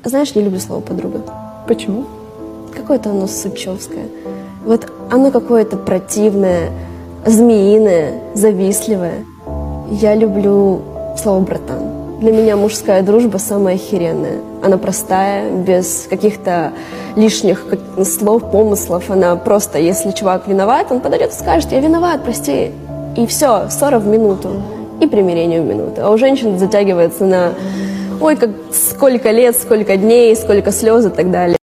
Знаешь, не люблю слово «подруга». Почему? Какое-то оно сучевское. Вот оно какое-то противное, змеиное, завистливое. Я люблю слово «братан». Для меня мужская дружба самая охеренная. Она простая, без каких-то лишних слов, помыслов. Она просто, если чувак виноват, он подойдет и скажет: «Я виноват, прости». И все, ссора в минуту. И примирение в минуту. А у женщин затягивается на «ой, как сколько лет, сколько дней, сколько слез» и так далее.